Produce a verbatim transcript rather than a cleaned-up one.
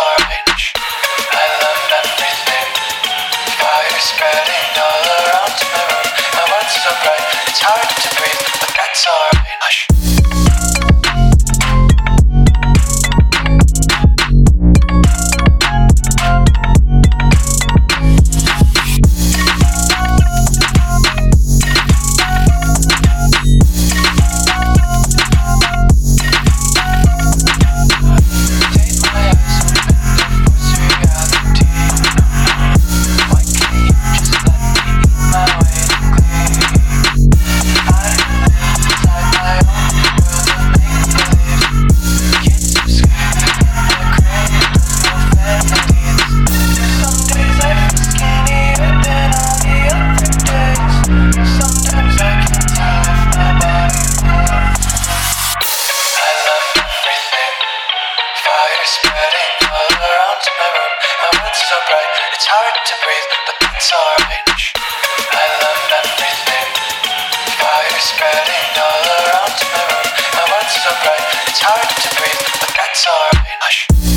alright. I love everything. Fire spreading all around my room. My world's so bright, it's hard to breathe, but that's alright. Hush. Spreading all around my room. My world's so bright, it's hard to breathe, but that's alright. I love everything. Fire spreading all around my room. My world's so bright, it's hard to breathe, but that's alright. Hush.